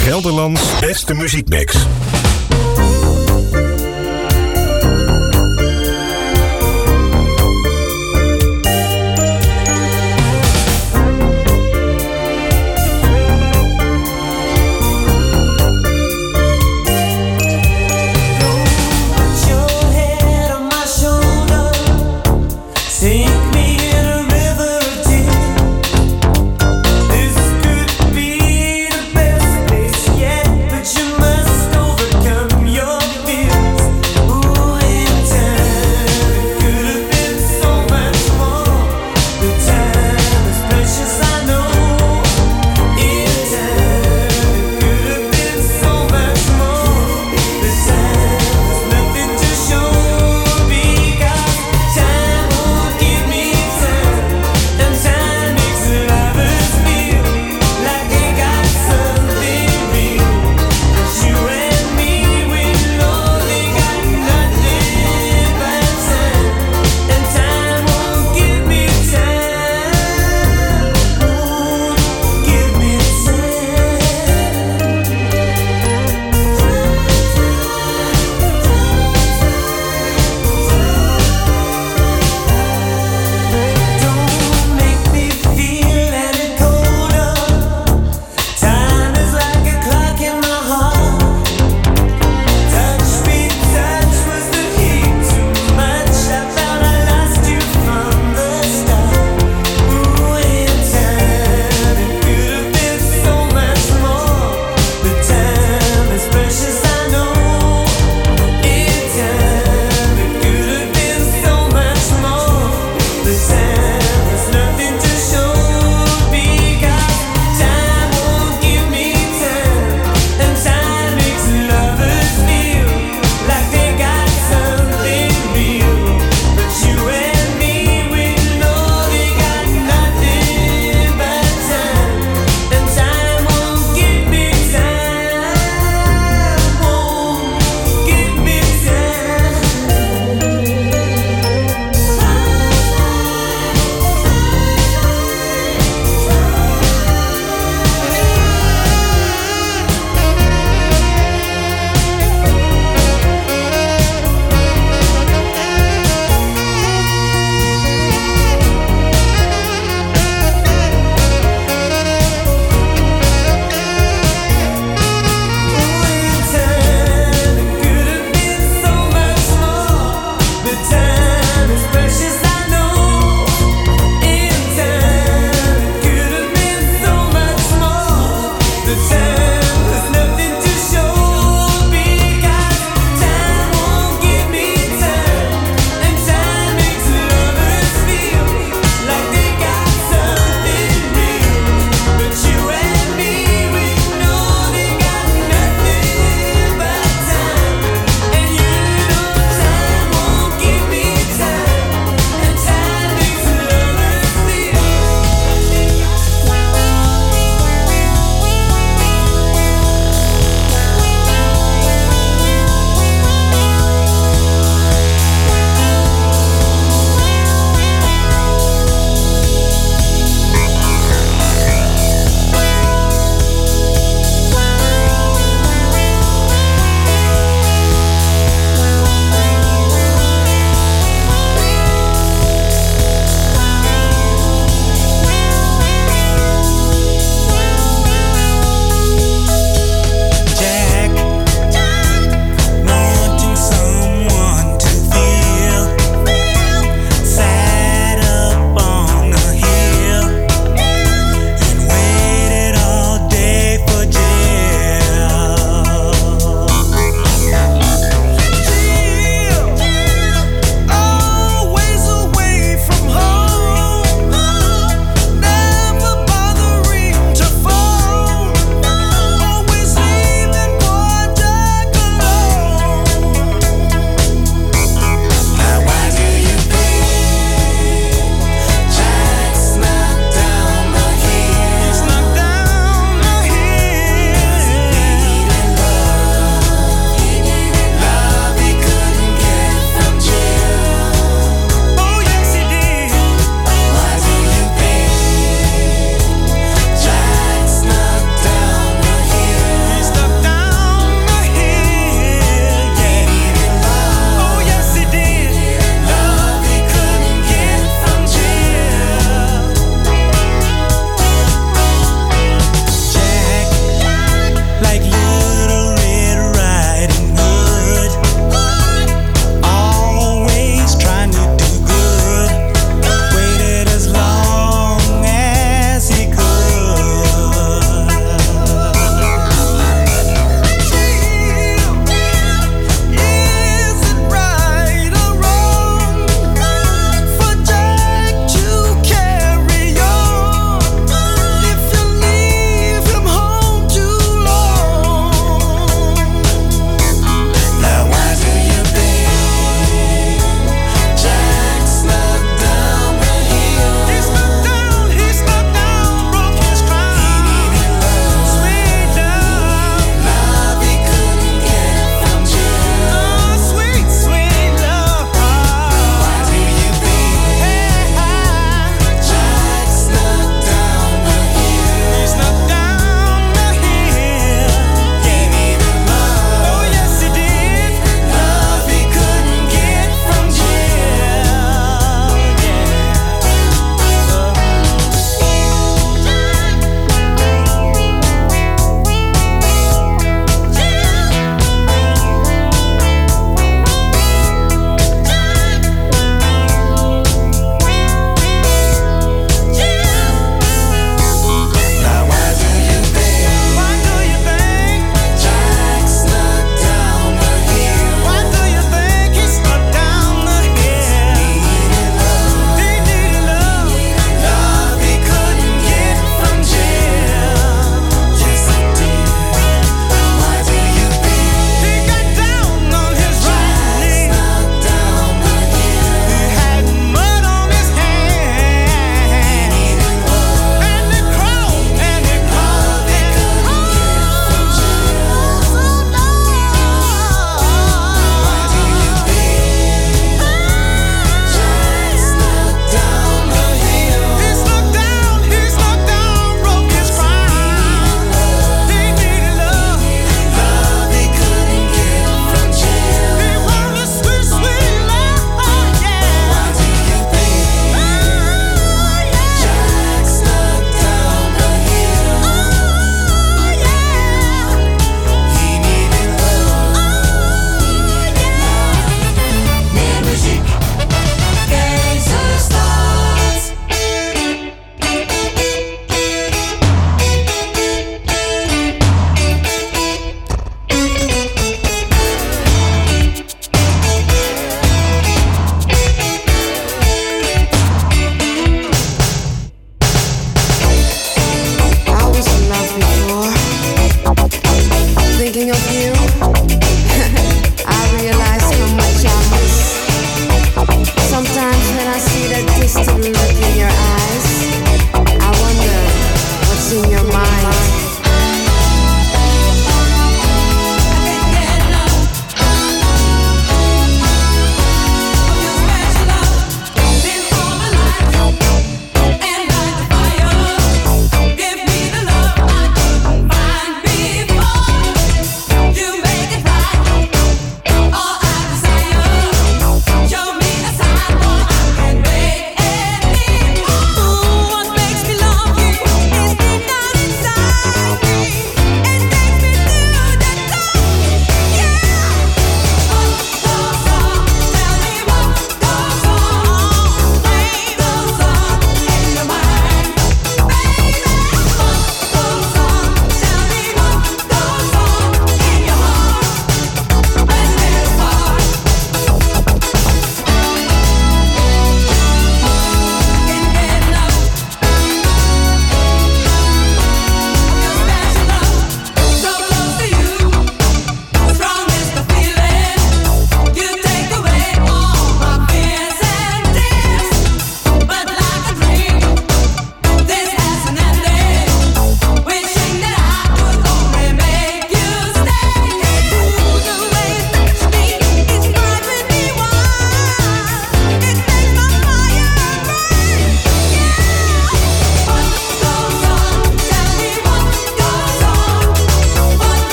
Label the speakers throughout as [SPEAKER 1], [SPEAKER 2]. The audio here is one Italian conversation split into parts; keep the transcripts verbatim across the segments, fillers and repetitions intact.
[SPEAKER 1] Gelderlands beste muziekmix.
[SPEAKER 2] This could be the best place yet, but you must overcome.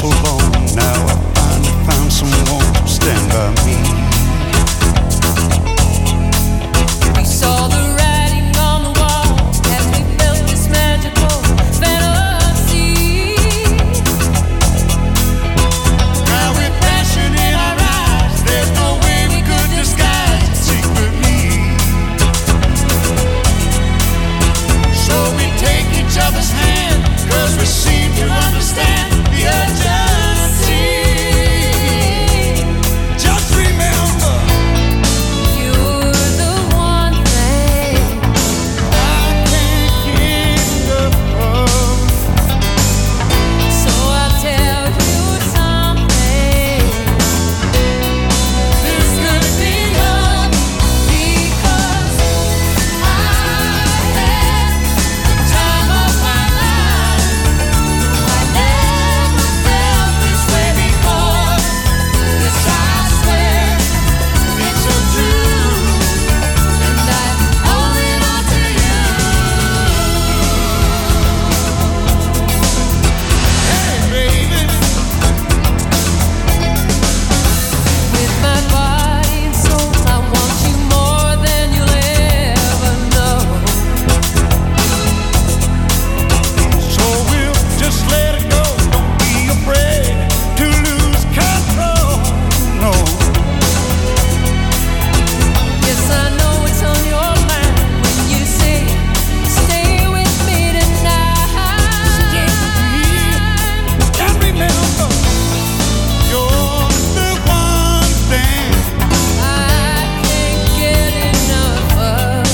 [SPEAKER 2] so long. Now I finally found someone to stand by me.
[SPEAKER 3] We saw the writing on the wall as we felt this magical fantasy.
[SPEAKER 2] Now with passion in our eyes, there's no way we could disguise it secretly. So we take each other's hand, 'cause we seem to understand the urgency. Just remember,
[SPEAKER 3] You're the one thing
[SPEAKER 2] I can't get enough of.
[SPEAKER 3] So I'll tell you something.
[SPEAKER 2] This could be love,
[SPEAKER 3] Because I had the time of my life. I never felt this way before. Yes, I swear,
[SPEAKER 2] it's so true.
[SPEAKER 3] and I owe it all to you.
[SPEAKER 2] Hey, baby,
[SPEAKER 3] With my body and soul, I want you more than you'll ever know.
[SPEAKER 2] so we'll just let it go. Don't be afraid to lose control. No,
[SPEAKER 3] Yes, I know it's on your mind when you say, stay with me tonight.
[SPEAKER 2] and remember, you're the one thing
[SPEAKER 3] I can't get enough of.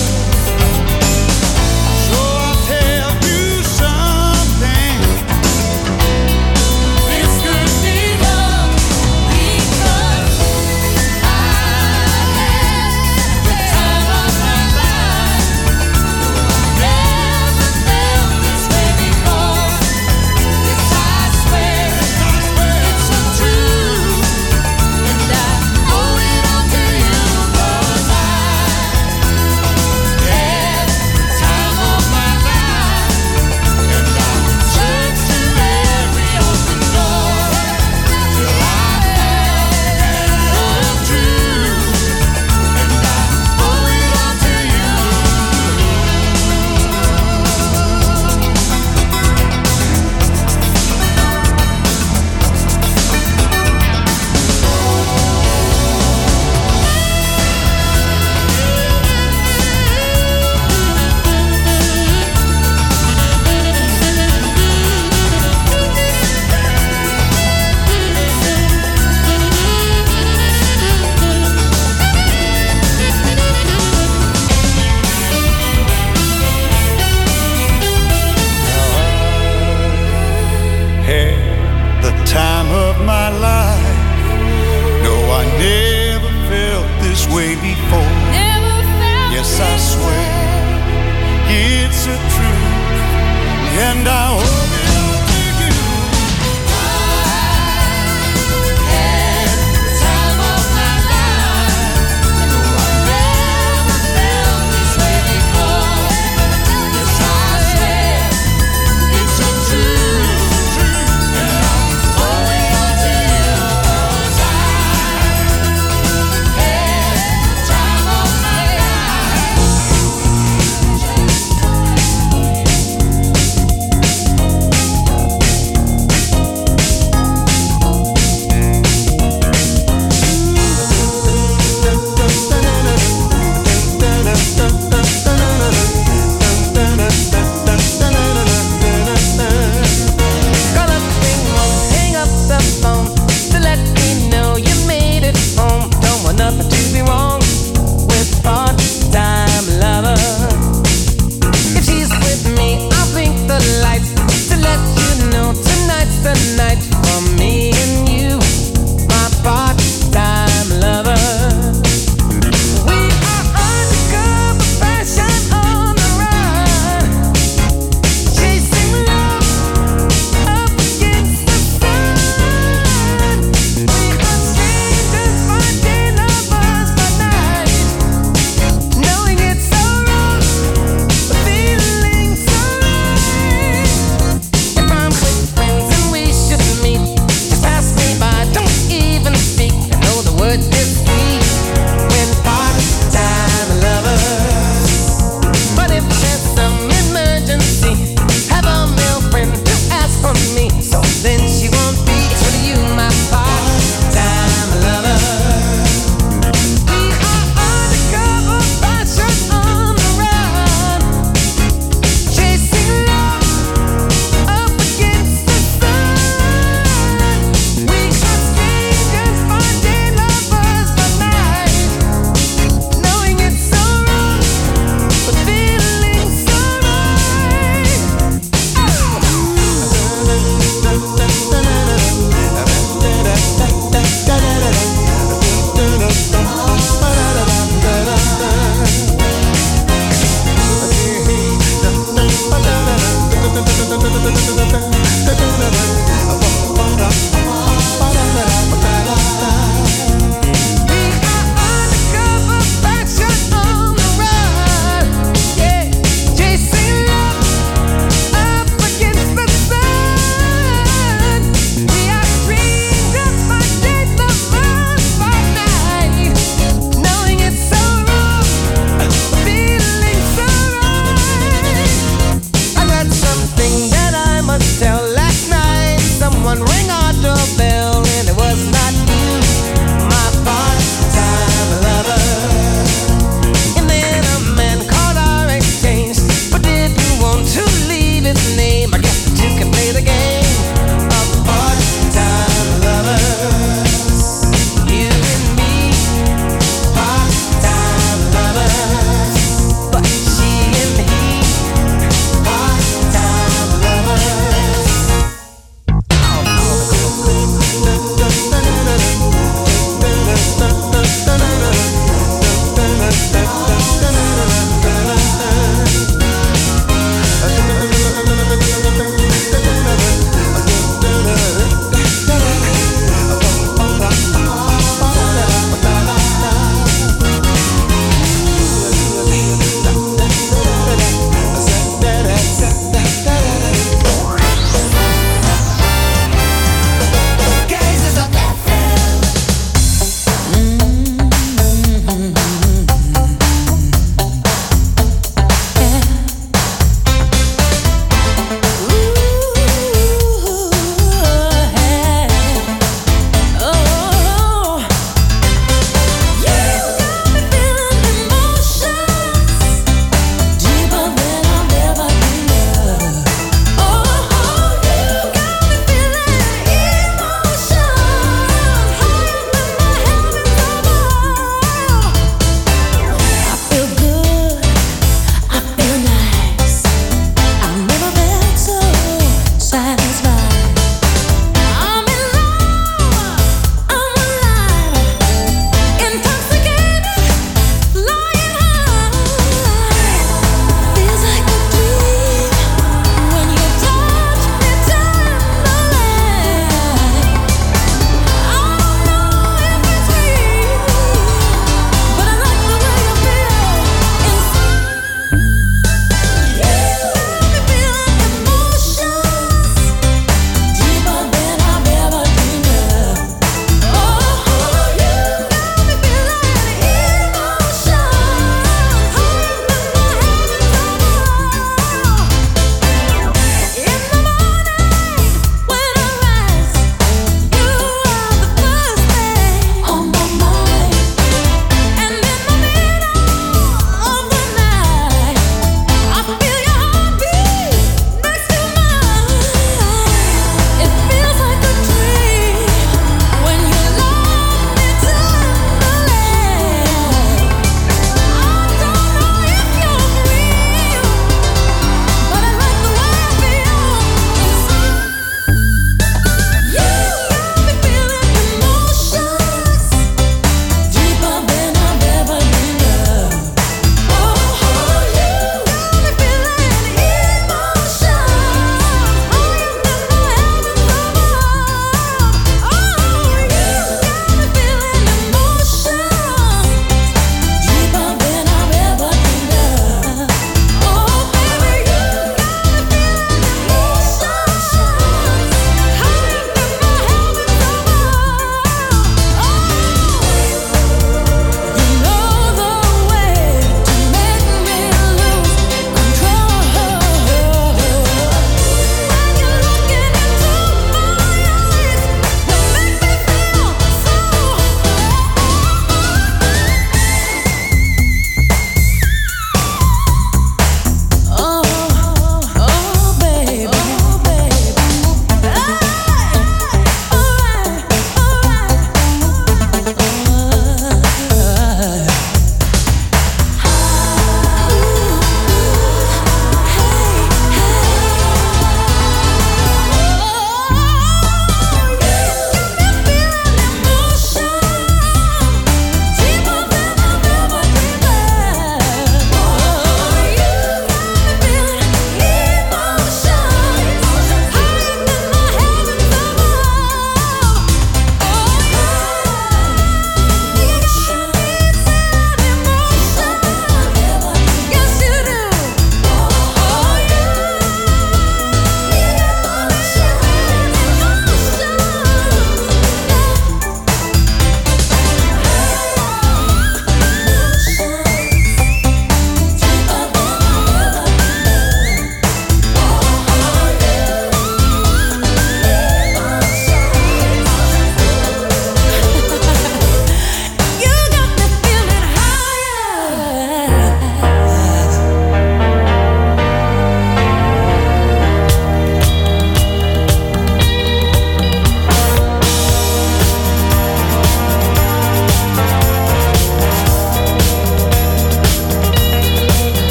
[SPEAKER 2] So I'll tell you something.
[SPEAKER 3] This could be love because I had the time of my life. Never felt this way before. Yes, I swear, it's so true, and I owe it all to you 'cause I had the time of my life, and I searched through every open door till I found the truth, and I owe it all to you.
[SPEAKER 2] Had the time of my life. No, I never felt this way before.
[SPEAKER 3] Never felt
[SPEAKER 2] Yes, I
[SPEAKER 3] this
[SPEAKER 2] swear.
[SPEAKER 3] way.
[SPEAKER 2] It's a truth, and I owe it all to you.
[SPEAKER 3] Had the time of my life. No, I never felt this way before. Yes, I swear,
[SPEAKER 2] It's a truth, truth, and I
[SPEAKER 3] owe it all to you 'cause I had the time of my life. If I'm with friends and we shouldn't meet
[SPEAKER 4] someone ring our doorbell and it was not you, my part-time lover. And then a man called our exchange, but didn't want to leave his name. I guess that you can play the game of part-time lovers. You and me, part-time lovers. But she and he, part-time lovers.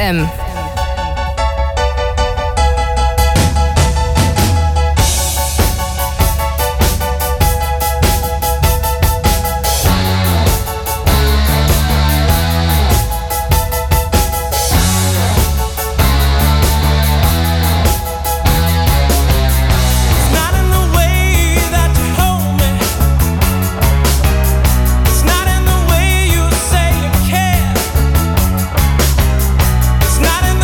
[SPEAKER 5] M.
[SPEAKER 6] It's not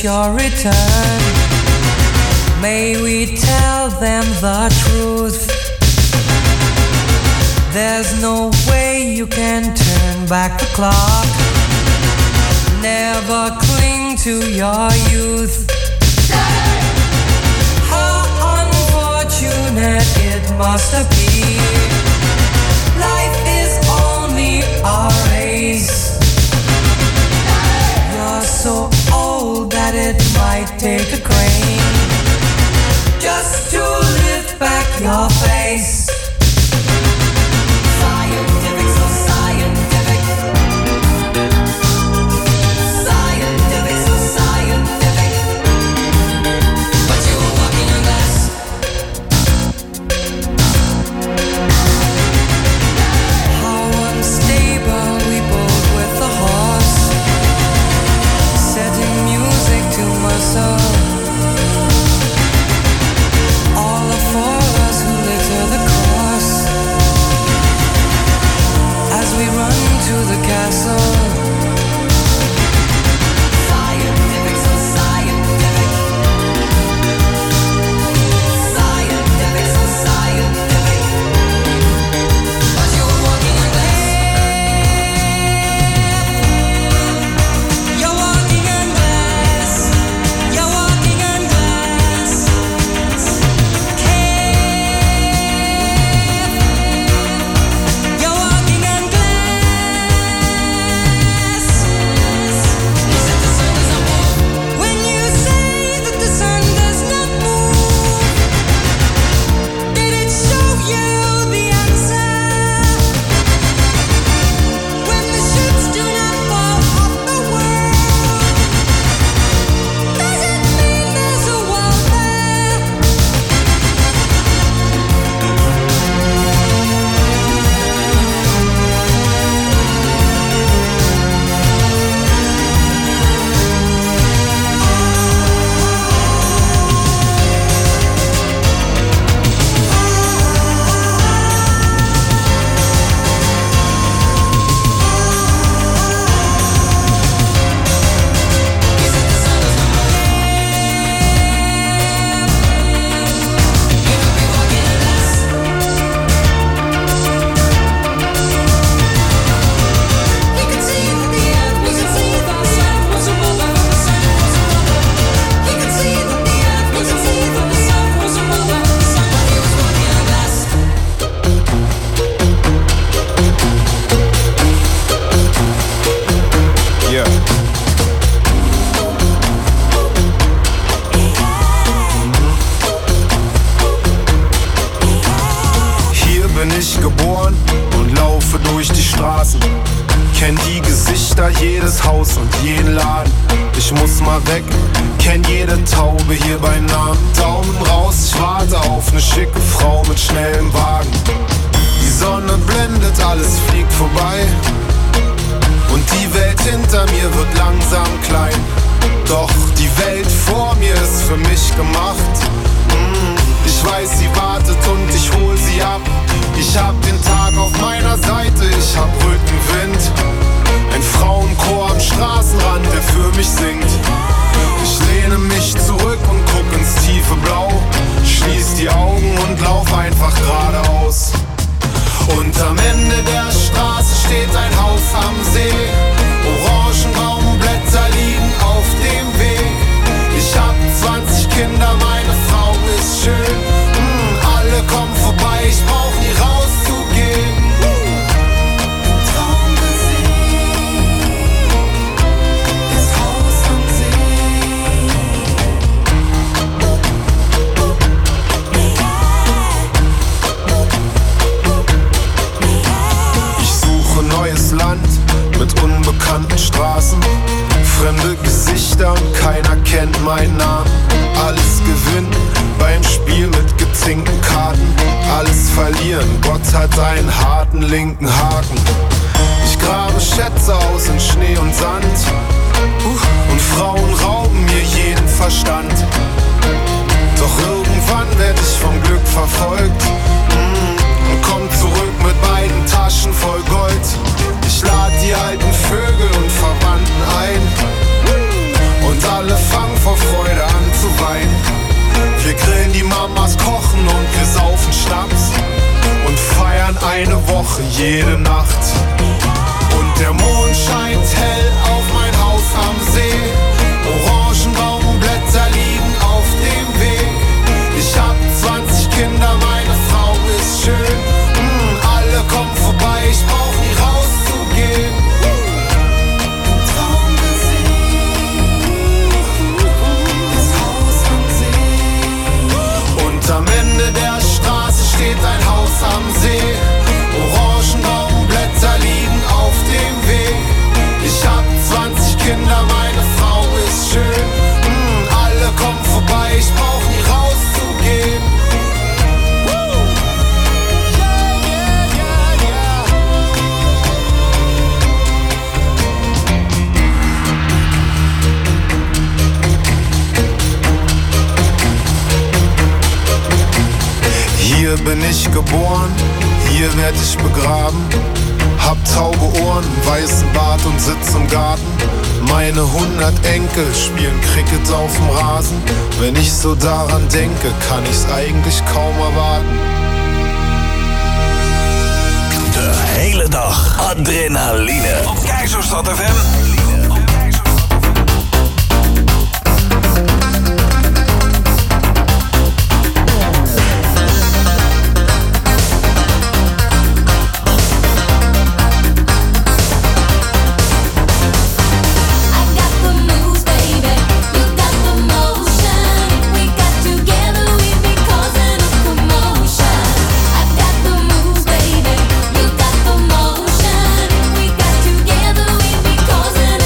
[SPEAKER 4] your return. May we tell them the truth. There's no way you can turn back the clock. Never cling to your youth. How unfortunate it must appear. Life is only a race. You're so old that it might take a crane just to lift back your face. Scientific, so scientific. Scientific, so scientific. But you were walking on glass. How unstable we both with the horse, setting music to my soul. All are for us who litter the course as we run to the castle. Scientific, so scientific. Scientific, so scientific. But you were walking on glass. You're walking on glass. You're walking on glass. You're walking on glass. You said the sun does not move. When you say that the sun does not move, did it show you the answer? When the ships do not fall off the world, does it mean there's a world there? You said the sun does not move. You could be walking on glass. We could see that the earth was a mother, the sun was a mother, the sun was a mother. We could see that the earth was a mother, the sun was a mother, somebody was walking on glass.
[SPEAKER 5] Yeah. Hier bin ich geboren und laufe durch die Straßen. Kenn die Gesichter, jedes Haus und jeden Laden. Ich muss mal weg, kenn jede Taube hier beim Namen. Daumen raus, ich warte auf ne schicke Frau mit schnellem Wagen. Die Sonne blendet, alles fliegt vorbei. Und die Welt hinter mir wird langsam klein. Doch die Welt vor mir ist für mich gemacht. Mm, Ich weiß, sie wartet und ich hol sie ab. Ich hab den Tag auf meiner Seite, ich hab Rückenwind. Ein Frauenchor am Straßenrand, der für mich singt. Ich lehne mich zurück und guck ins tiefe Blau. Schließ die Augen und lauf einfach geradeaus. Und am Ende der Straße steht ein Haus am See. Orangenbaumblätter liegen auf dem Weg. Ich hab zwanzig Kinder, meine Frau ist schön. Mm, alle kommen vorbei, ich brauch nie rauszugehen. Traum gesehen, das Haus am See. Ich suche neues Land mit unbekannten Straßen. Fremde Gesichter und keiner kennt meinen Namen. Alles gewinnen beim Spiel mit gezinkten Karten. Alles verlieren, Gott hat einen harten linken Haken. Ich grabe Schätze aus in Schnee und Sand. Uh, und Frauen rauben mir jeden Verstand. Doch irgendwann werd ich vom Glück verfolgt. Mm, und komm zurück mit beiden Taschen voll Gold. Ich lad die alten Vögel und Verwandten ein. Und alle fangen jede Nacht. Und der Mond scheint hell auf mein Haus am See. Orangenbaumblätter liegen auf dem Weg. Ich hab zwanzig Kinder, meine Frau ist schön. Mm, alle kommen vorbei, ich brauch nie rauszugehen. Traum gesehen, das Haus am See. Und am Ende der Straße steht ein Haus am See. Orangenbaumblätter liegen auf dem Weg. Ich hab zwanzig Kinder, meine Frau ist schön. Mm, alle kommen vorbei, ich brauch nie rauszugehen. Hier bin ich geboren, hier werd ich begraben. Hab taube Ohren, weißen Bart und sitz im Garten. Meine hundert Enkel spielen Cricket auf dem Rasen. Wenn ich so daran denke, kann ich's eigentlich kaum erwarten.
[SPEAKER 1] De hele dag adrenaline op Keizerstad F M.
[SPEAKER 3] Causing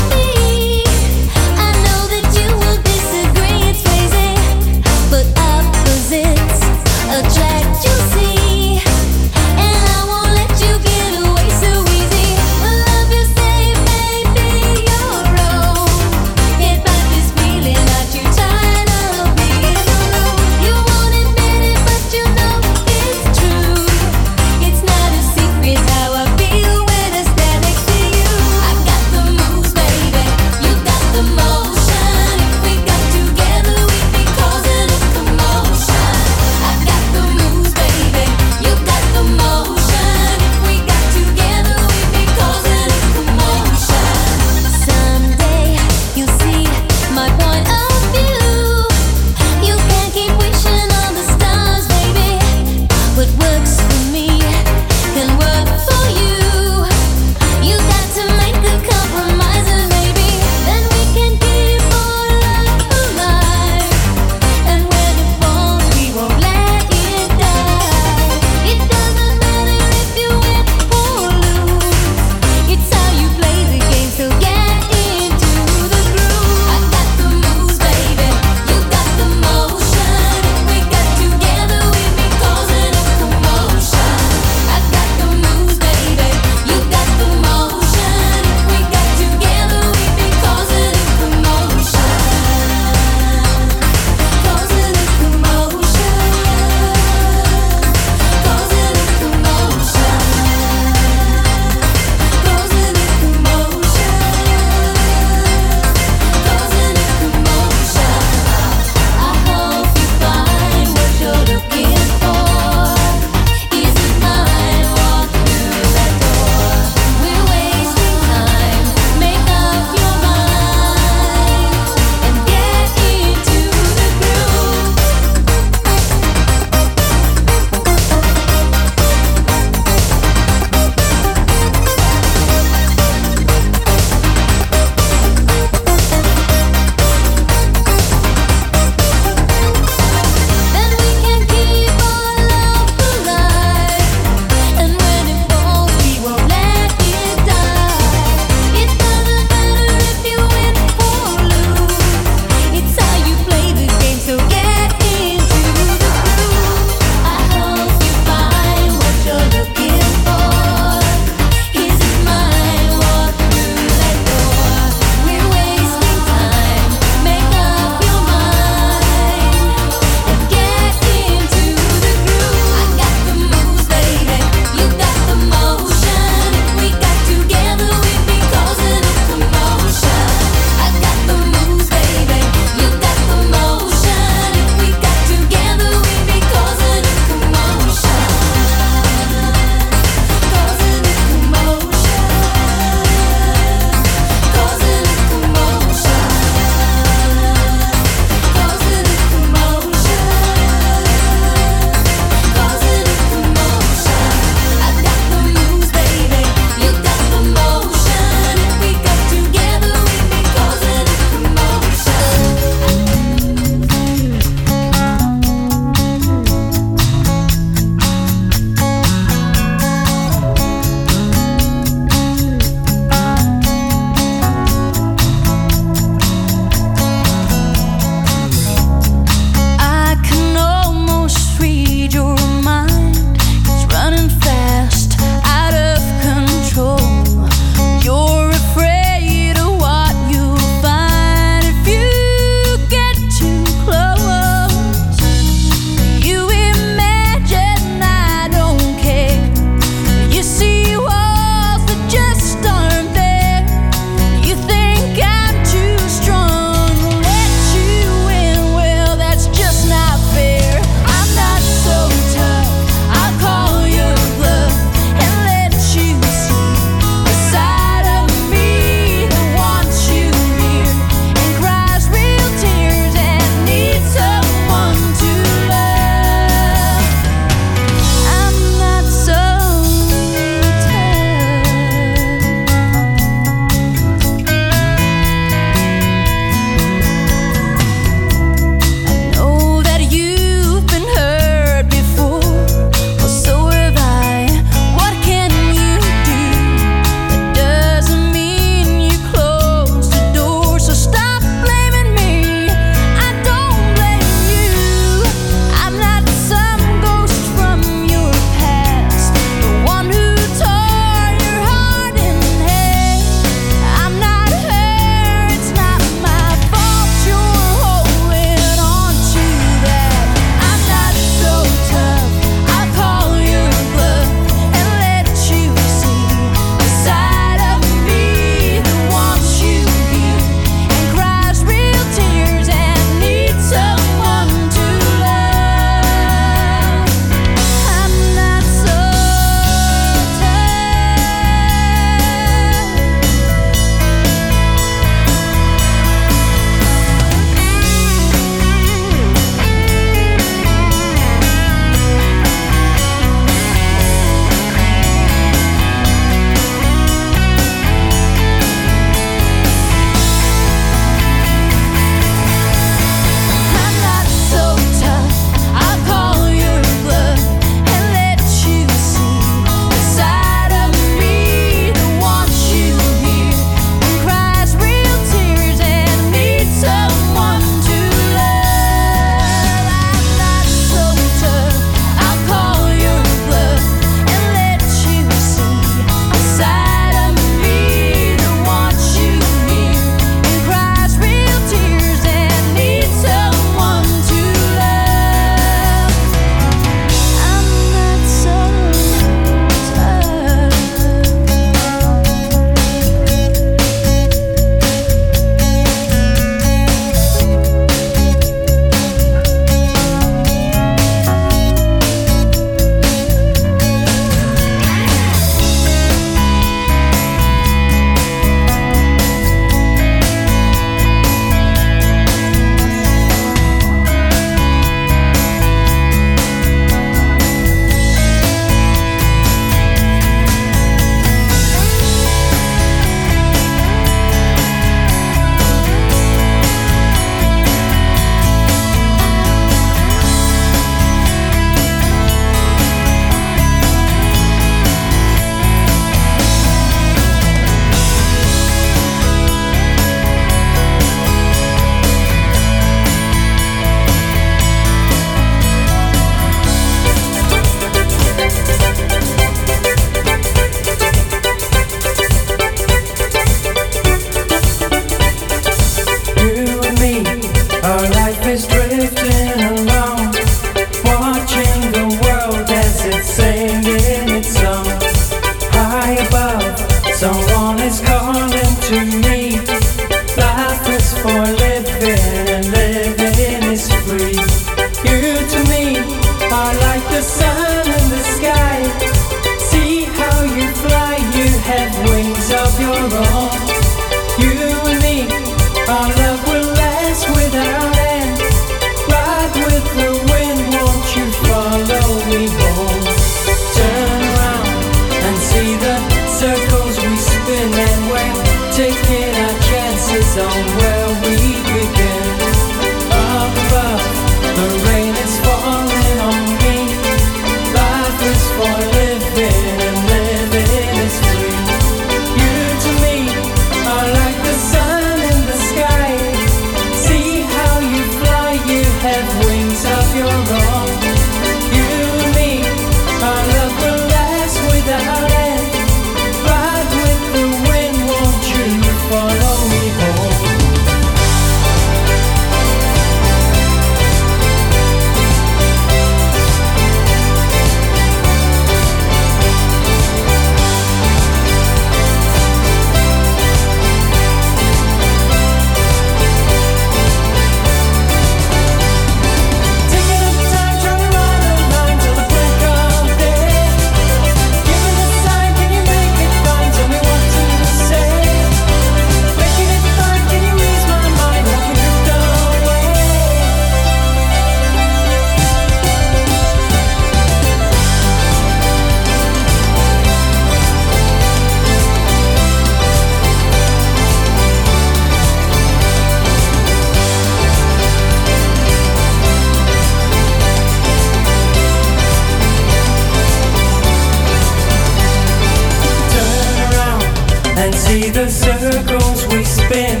[SPEAKER 6] the circles we spin.